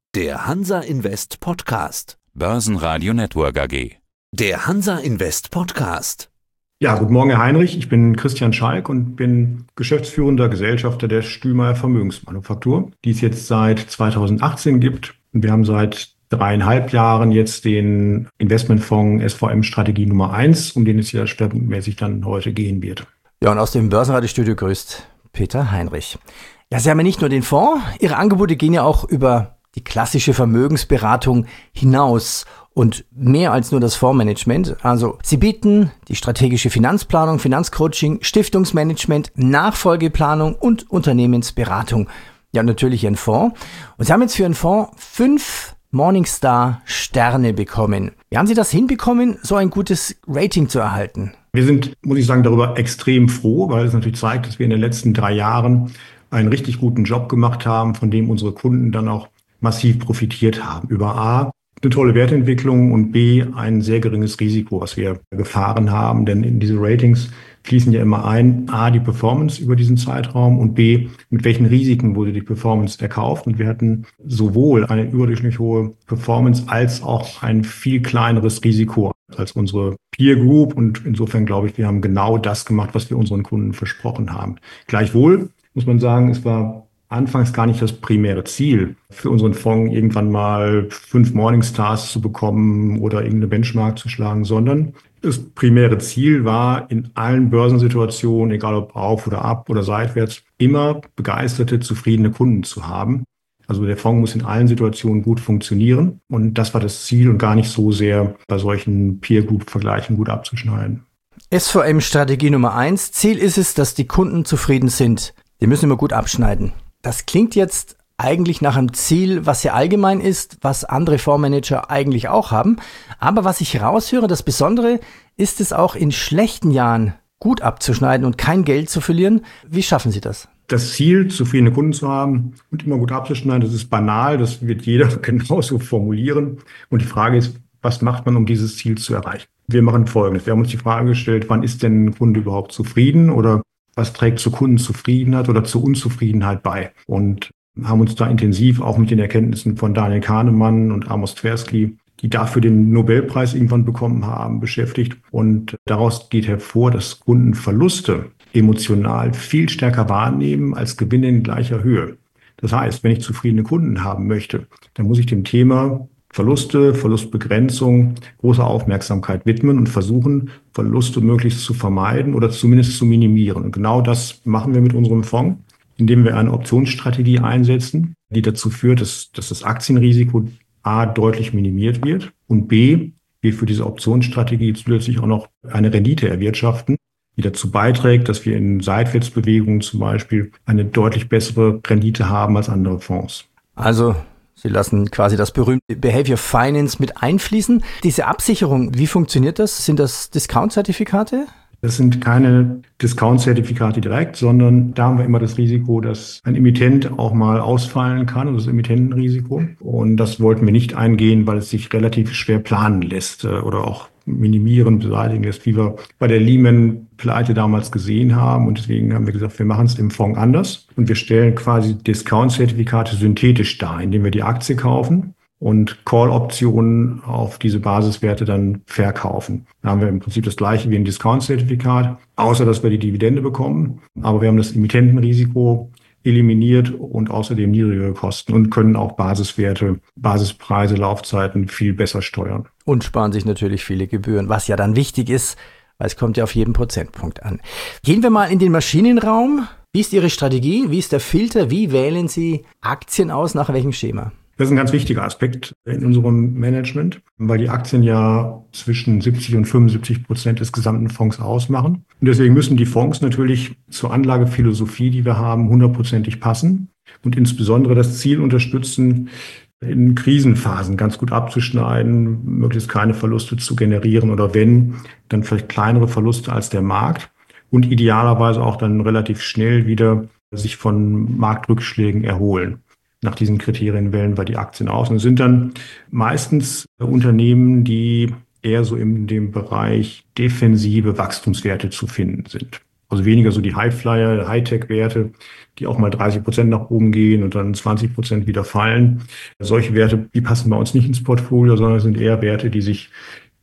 Der Hansa Invest Podcast. Börsenradio Network AG. Der Hansa Invest Podcast. Ja, guten Morgen, Herr Heinrich. Ich bin Christian Schalk und bin geschäftsführender Gesellschafter der Stühlmeier Vermögensmanufaktur, die es jetzt seit 2018 gibt. Und wir haben seit 3,5 Jahren jetzt den Investmentfonds SVM Strategie Nummer 1, um den es ja schwerpunktmäßig dann heute gehen wird. Ja, und aus dem Börsenradiostudio grüßt Peter Heinrich. Ja, Sie haben ja nicht nur den Fonds, Ihre Angebote gehen ja auch über die klassische Vermögensberatung hinaus und mehr als nur das Fondsmanagement. Also Sie bieten die strategische Finanzplanung, Finanzcoaching, Stiftungsmanagement, Nachfolgeplanung und Unternehmensberatung. Ja, und natürlich Ihren Fonds. Und Sie haben jetzt für Ihren Fonds 5 Morningstar-Sterne bekommen. Wie haben Sie das hinbekommen, so ein gutes Rating zu erhalten? Wir sind, muss ich sagen, darüber extrem froh, weil es natürlich zeigt, dass wir in den letzten 3 Jahren einen richtig guten Job gemacht haben, von dem unsere Kunden dann auch massiv profitiert haben. Über A, eine tolle Wertentwicklung und B, ein sehr geringes Risiko, was wir gefahren haben. Denn in diese Ratings fließen ja immer ein, A, die Performance über diesen Zeitraum und B, mit welchen Risiken wurde die Performance erkauft. Und wir hatten sowohl eine überdurchschnittlich hohe Performance als auch ein viel kleineres Risiko als unsere Peer Group. Und insofern glaube ich, wir haben genau das gemacht, was wir unseren Kunden versprochen haben. Gleichwohl muss man sagen, es war anfangs gar nicht das primäre Ziel, für unseren Fonds irgendwann mal 5 Morningstars zu bekommen oder irgendeine Benchmark zu schlagen, sondern das primäre Ziel war, in allen Börsensituationen, egal ob auf oder ab oder seitwärts, immer begeisterte, zufriedene Kunden zu haben. Also der Fonds muss in allen Situationen gut funktionieren und das war das Ziel und gar nicht so sehr bei solchen Peer-Group-Vergleichen gut abzuschneiden. SVM-Strategie Nummer 1. Ziel ist es, dass die Kunden zufrieden sind. Die müssen immer gut abschneiden. Das klingt jetzt eigentlich nach einem Ziel, was sehr allgemein ist, was andere Fondsmanager eigentlich auch haben. Aber was ich raushöre, das Besondere ist es auch in schlechten Jahren gut abzuschneiden und kein Geld zu verlieren. Wie schaffen Sie das? Das Ziel, zufriedene Kunden zu haben und immer gut abzuschneiden, das ist banal, das wird jeder genauso formulieren. Und die Frage ist, was macht man, um dieses Ziel zu erreichen? Wir machen Folgendes. Wir haben uns die Frage gestellt, wann ist denn ein Kunde überhaupt zufrieden oder was trägt zur Kundenzufriedenheit oder zur Unzufriedenheit bei? Und haben uns da intensiv auch mit den Erkenntnissen von Daniel Kahnemann und Amos Tversky, die dafür den Nobelpreis irgendwann bekommen haben, beschäftigt. Und daraus geht hervor, dass Kunden Verluste emotional viel stärker wahrnehmen als Gewinne in gleicher Höhe. Das heißt, wenn ich zufriedene Kunden haben möchte, dann muss ich dem Thema Verluste, Verlustbegrenzung, große Aufmerksamkeit widmen und versuchen, Verluste möglichst zu vermeiden oder zumindest zu minimieren. Und genau das machen wir mit unserem Fonds, indem wir eine Optionsstrategie einsetzen, die dazu führt, dass das Aktienrisiko A deutlich minimiert wird und B, wir für diese Optionsstrategie zusätzlich auch noch eine Rendite erwirtschaften, die dazu beiträgt, dass wir in Seitwärtsbewegungen zum Beispiel eine deutlich bessere Rendite haben als andere Fonds. Also Sie lassen quasi das berühmte Behavior Finance mit einfließen. Diese Absicherung, wie funktioniert das? Sind das Discount-Zertifikate? Das sind keine Discount-Zertifikate direkt, sondern da haben wir immer das Risiko, dass ein Emittent auch mal ausfallen kann, also das Emittentenrisiko. Und das wollten wir nicht eingehen, weil es sich relativ schwer planen lässt oder auch minimieren, beseitigen lässt, wie wir bei der Lehman-Pleite damals gesehen haben. Und deswegen haben wir gesagt, wir machen es im Fonds anders. Und wir stellen quasi Discount-Zertifikate synthetisch dar, indem wir die Aktie kaufen und Call-Optionen auf diese Basiswerte dann verkaufen. Da haben wir im Prinzip das Gleiche wie ein Discount-Zertifikat, außer dass wir die Dividende bekommen. Aber wir haben das Emittentenrisiko eliminiert und außerdem niedrigere Kosten und können auch Basiswerte, Basispreise, Laufzeiten viel besser steuern. Und sparen sich natürlich viele Gebühren, was ja dann wichtig ist, weil es kommt ja auf jeden Prozentpunkt an. Gehen wir mal in den Maschinenraum. Wie ist Ihre Strategie? Wie ist der Filter? Wie wählen Sie Aktien aus? Nach welchem Schema? Das ist ein ganz wichtiger Aspekt in unserem Management, weil die Aktien ja zwischen 70% und 75% des gesamten Fonds ausmachen. Und deswegen müssen die Fonds natürlich zur Anlagephilosophie, die wir haben, 100%ig passen und insbesondere das Ziel unterstützen, in Krisenphasen ganz gut abzuschneiden, möglichst keine Verluste zu generieren oder wenn, dann vielleicht kleinere Verluste als der Markt und idealerweise auch dann relativ schnell wieder sich von Marktrückschlägen erholen. Nach diesen Kriterien wählen wir die Aktien aus und es sind dann meistens Unternehmen, die eher so in dem Bereich defensive Wachstumswerte zu finden sind. Also weniger so die Highflyer, Hightech-Werte, die auch mal 30% nach oben gehen und dann 20% wieder fallen. Solche Werte, die passen bei uns nicht ins Portfolio, sondern sind eher Werte, die sich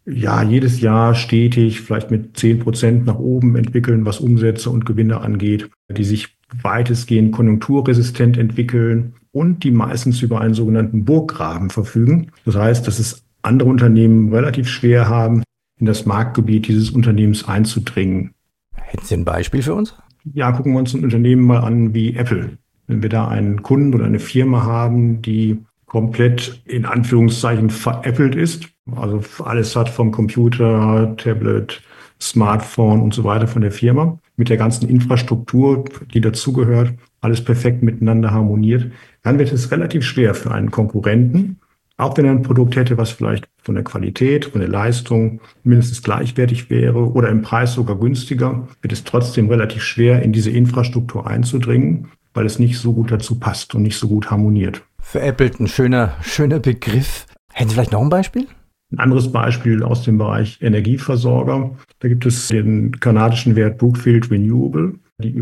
jedes Jahr stetig vielleicht mit 10% nach oben entwickeln, was Umsätze und Gewinne angeht, die sich weitestgehend konjunkturresistent entwickeln und die meistens über einen sogenannten Burggraben verfügen. Das heißt, dass es andere Unternehmen relativ schwer haben, in das Marktgebiet dieses Unternehmens einzudringen. Hätten Sie ein Beispiel für uns? Ja, gucken wir uns ein Unternehmen mal an wie Apple. Wenn wir da einen Kunden oder eine Firma haben, die komplett in Anführungszeichen veräppelt ist, also alles hat vom Computer, Tablet, Smartphone und so weiter von der Firma, mit der ganzen Infrastruktur, die dazugehört, alles perfekt miteinander harmoniert, dann wird es relativ schwer für einen Konkurrenten, auch wenn er ein Produkt hätte, was vielleicht von der Qualität, von der Leistung mindestens gleichwertig wäre oder im Preis sogar günstiger, wird es trotzdem relativ schwer, in diese Infrastruktur einzudringen, weil es nicht so gut dazu passt und nicht so gut harmoniert. Veräppelt, ein schöner Begriff. Hätten Sie vielleicht noch ein Beispiel? Ein anderes Beispiel aus dem Bereich Energieversorger. Da gibt es den kanadischen Wert Brookfield Renewable, die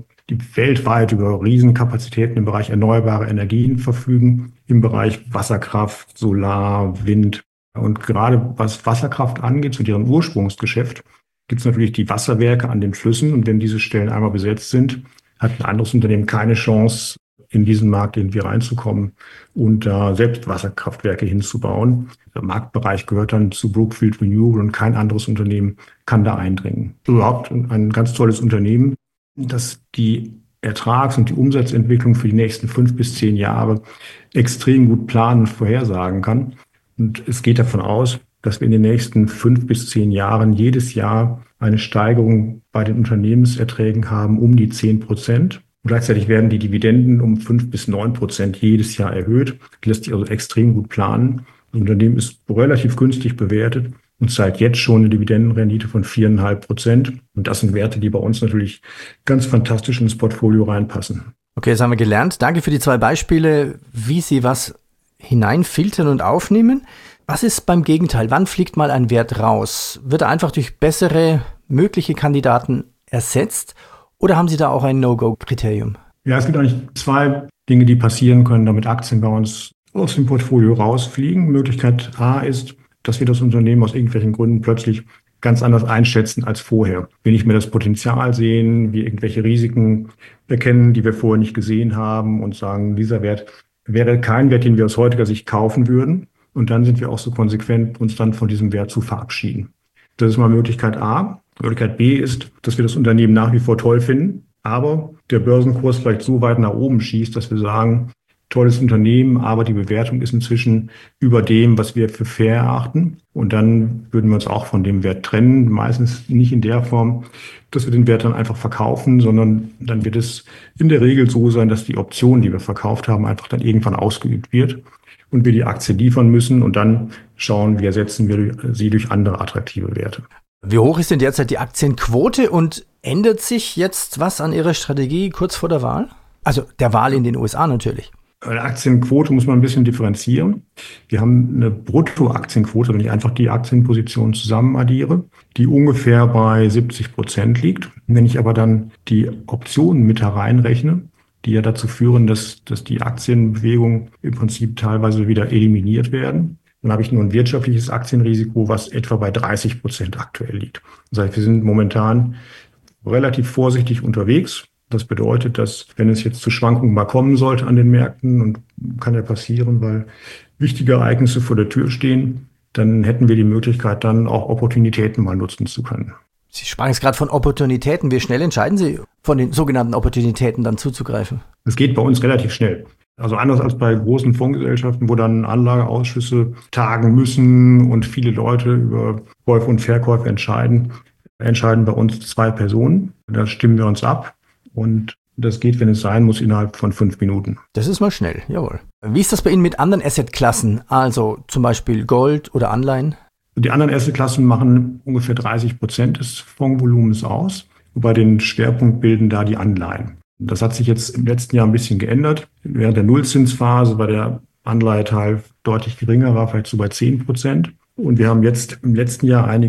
weltweit über Riesenkapazitäten im Bereich erneuerbare Energien verfügen, im Bereich Wasserkraft, Solar, Wind. Und gerade was Wasserkraft angeht, zu deren Ursprungsgeschäft, gibt es natürlich die Wasserwerke an den Flüssen. Und wenn diese Stellen einmal besetzt sind, hat ein anderes Unternehmen keine Chance, in diesen Markt irgendwie reinzukommen und da selbst Wasserkraftwerke hinzubauen. Der Marktbereich gehört dann zu Brookfield Renewable und kein anderes Unternehmen kann da eindringen. Überhaupt ein ganz tolles Unternehmen, das die Ertrags- und die Umsatzentwicklung für die nächsten 5 bis 10 Jahre extrem gut planen und vorhersagen kann. Und es geht davon aus, dass wir in den nächsten 5 bis 10 Jahren jedes Jahr eine Steigerung bei den Unternehmenserträgen haben um die 10%. Und gleichzeitig werden die Dividenden um 5 bis 9% jedes Jahr erhöht. Das lässt sich also extrem gut planen. Das Unternehmen ist relativ günstig bewertet und zeigt jetzt schon eine Dividendenrendite von 4,5%. Und das sind Werte, die bei uns natürlich ganz fantastisch ins Portfolio reinpassen. Okay, das haben wir gelernt. Danke für die 2 Beispiele, wie Sie was hineinfiltern und aufnehmen. Was ist beim Gegenteil? Wann fliegt mal ein Wert raus? Wird er einfach durch bessere mögliche Kandidaten ersetzt? Oder haben Sie da auch ein No-Go-Kriterium? Ja, es gibt eigentlich 2 Dinge, die passieren können, damit Aktien bei uns aus dem Portfolio rausfliegen. Möglichkeit A ist, dass wir das Unternehmen aus irgendwelchen Gründen plötzlich ganz anders einschätzen als vorher. Wir nicht mehr das Potenzial sehen, wir irgendwelche Risiken erkennen, die wir vorher nicht gesehen haben und sagen, dieser Wert wäre kein Wert, den wir aus heutiger Sicht kaufen würden. Und dann sind wir auch so konsequent, uns dann von diesem Wert zu verabschieden. Das ist mal Möglichkeit A. Möglichkeit B ist, dass wir das Unternehmen nach wie vor toll finden, aber der Börsenkurs vielleicht so weit nach oben schießt, dass wir sagen, tolles Unternehmen, aber die Bewertung ist inzwischen über dem, was wir für fair erachten. Und dann würden wir uns auch von dem Wert trennen. Meistens nicht in der Form, dass wir den Wert dann einfach verkaufen, sondern dann wird es in der Regel so sein, dass die Option, die wir verkauft haben, einfach dann irgendwann ausgeübt wird und wir die Aktie liefern müssen und dann schauen, wie ersetzen wir sie durch andere attraktive Werte. Wie hoch ist denn derzeit die Aktienquote und ändert sich jetzt was an Ihrer Strategie kurz vor der Wahl? Also der Wahl in den USA natürlich. Eine Aktienquote muss man ein bisschen differenzieren. Wir haben eine Bruttoaktienquote, wenn ich einfach die Aktienpositionen zusammen addiere, die ungefähr bei 70% liegt. Wenn ich aber dann die Optionen mit hereinrechne, die ja dazu führen, dass die Aktienbewegungen im Prinzip teilweise wieder eliminiert werden, dann habe ich nur ein wirtschaftliches Aktienrisiko, was etwa bei 30% aktuell liegt. Das heißt, wir sind momentan relativ vorsichtig unterwegs. Das bedeutet, dass wenn es jetzt zu Schwankungen mal kommen sollte an den Märkten, und kann ja passieren, weil wichtige Ereignisse vor der Tür stehen, dann hätten wir die Möglichkeit, dann auch Opportunitäten mal nutzen zu können. Sie sprachen jetzt gerade von Opportunitäten. Wie schnell entscheiden Sie, von den sogenannten Opportunitäten dann zuzugreifen? Es geht bei uns relativ schnell. Also anders als bei großen Fondsgesellschaften, wo dann Anlageausschüsse tagen müssen und viele Leute über Käufe und Verkäufe entscheiden bei uns 2 Personen. Da stimmen wir uns ab und das geht, wenn es sein muss, innerhalb von 5 Minuten. Das ist mal schnell, jawohl. Wie ist das bei Ihnen mit anderen Assetklassen, also zum Beispiel Gold oder Anleihen? Die anderen Assetklassen machen ungefähr 30% des Fondsvolumens aus, wobei den Schwerpunkt bilden da die Anleihen. Das hat sich jetzt im letzten Jahr ein bisschen geändert. Während der Nullzinsphase war der Anleiheteil deutlich geringer, war vielleicht so bei 10%. Und wir haben jetzt im letzten Jahr einige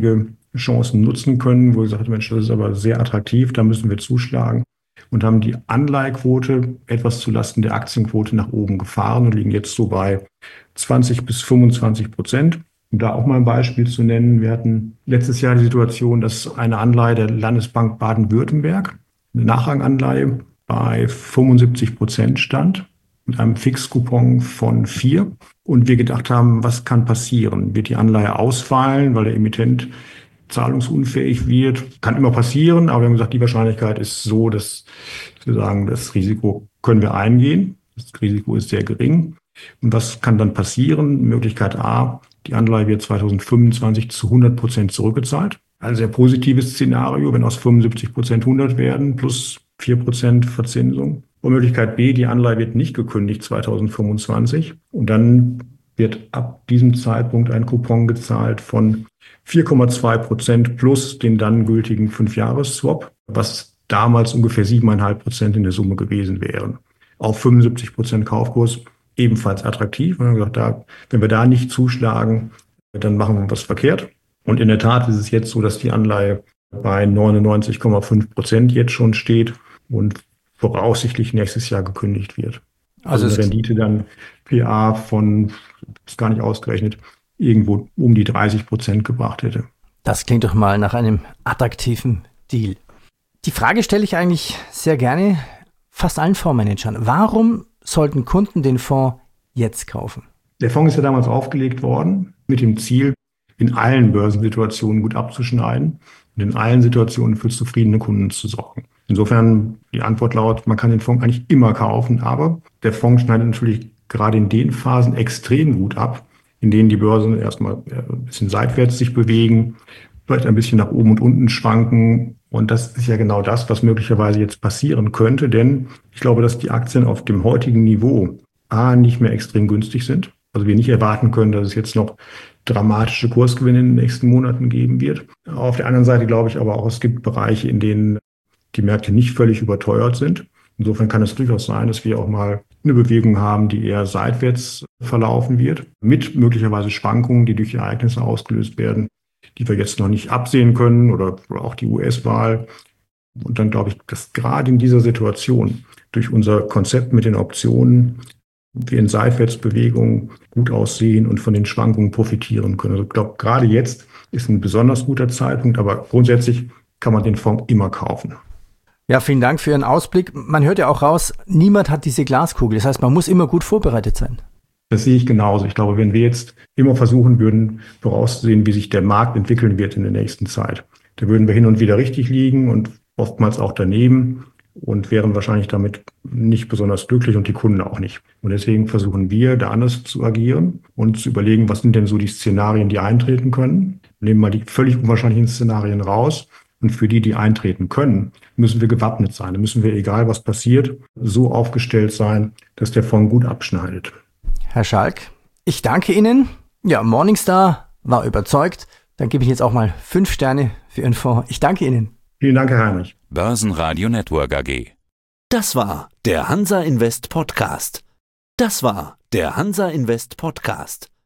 Chancen nutzen können, wo wir gesagt haben, Mensch, das ist aber sehr attraktiv, da müssen wir zuschlagen. Und haben die Anleihequote etwas zulasten der Aktienquote nach oben gefahren und liegen jetzt so bei 20-25%. Um da auch mal ein Beispiel zu nennen, wir hatten letztes Jahr die Situation, dass eine Anleihe der Landesbank Baden-Württemberg, eine Nachranganleihe, bei 75% stand, mit einem Fixcoupon von 4. Und wir gedacht haben, was kann passieren? Wird die Anleihe ausfallen, weil der Emittent zahlungsunfähig wird? Kann immer passieren, aber wir haben gesagt, die Wahrscheinlichkeit ist so, dass wir sagen, das Risiko können wir eingehen. Das Risiko ist sehr gering. Und was kann dann passieren? Möglichkeit A, die Anleihe wird 2025 zu 100% zurückgezahlt. Ein sehr positives Szenario, wenn aus 75% 100 werden, plus 4% Verzinsung. Und Möglichkeit B, die Anleihe wird nicht gekündigt 2025. Und dann wird ab diesem Zeitpunkt ein Coupon gezahlt von 4,2% plus den dann gültigen 5-Jahres-Swap, was damals ungefähr 7,5% in der Summe gewesen wären. Auf 75% Kaufkurs ebenfalls attraktiv. Wir haben gesagt, wenn wir da nicht zuschlagen, dann machen wir was verkehrt. Und in der Tat ist es jetzt so, dass die Anleihe bei 99,5% jetzt schon steht und voraussichtlich nächstes Jahr gekündigt wird. Also eine Rendite dann PA von, ist gar nicht ausgerechnet, irgendwo um die 30% gebracht hätte. Das klingt doch mal nach einem attraktiven Deal. Die Frage stelle ich eigentlich sehr gerne fast allen Fondsmanagern. Warum sollten Kunden den Fonds jetzt kaufen? Der Fonds ist ja damals aufgelegt worden mit dem Ziel, in allen Börsensituationen gut abzuschneiden und in allen Situationen für zufriedene Kunden zu sorgen. Insofern die Antwort lautet, man kann den Fonds eigentlich immer kaufen, aber der Fonds schneidet natürlich gerade in den Phasen extrem gut ab, in denen die Börsen erstmal ein bisschen seitwärts sich bewegen, vielleicht ein bisschen nach oben und unten schwanken. Und das ist ja genau das, was möglicherweise jetzt passieren könnte, denn ich glaube, dass die Aktien auf dem heutigen Niveau nicht mehr extrem günstig sind. Also wir nicht erwarten können, dass es jetzt noch dramatische Kursgewinne in den nächsten Monaten geben wird. Auf der anderen Seite glaube ich aber auch, es gibt Bereiche, in denen die Märkte nicht völlig überteuert sind. Insofern kann es durchaus sein, dass wir auch mal eine Bewegung haben, die eher seitwärts verlaufen wird, mit möglicherweise Schwankungen, die durch Ereignisse ausgelöst werden, die wir jetzt noch nicht absehen können oder auch die US-Wahl. Und dann glaube ich, dass gerade in dieser Situation durch unser Konzept mit den Optionen wir in Seitwärtsbewegungen gut aussehen und von den Schwankungen profitieren können. Also ich glaube, gerade jetzt ist ein besonders guter Zeitpunkt, aber grundsätzlich kann man den Fonds immer kaufen. Ja, vielen Dank für Ihren Ausblick. Man hört ja auch raus, niemand hat diese Glaskugel. Das heißt, man muss immer gut vorbereitet sein. Das sehe ich genauso. Ich glaube, wenn wir jetzt immer versuchen würden, vorauszusehen, wie sich der Markt entwickeln wird in der nächsten Zeit, da würden wir hin und wieder richtig liegen und oftmals auch daneben und wären wahrscheinlich damit nicht besonders glücklich und die Kunden auch nicht. Und deswegen versuchen wir, da anders zu agieren und zu überlegen, was sind denn so die Szenarien, die eintreten können. Nehmen mal die völlig unwahrscheinlichen Szenarien raus. Und für die, die eintreten können, müssen wir gewappnet sein. Da müssen wir, egal was passiert, so aufgestellt sein, dass der Fonds gut abschneidet. Herr Schalk, ich danke Ihnen. Ja, Morningstar war überzeugt. Dann gebe ich jetzt auch mal 5 Sterne für Ihren Fonds. Ich danke Ihnen. Vielen Dank, Herr Heinrich. Börsenradio Network AG. Das war der Hansa Invest Podcast.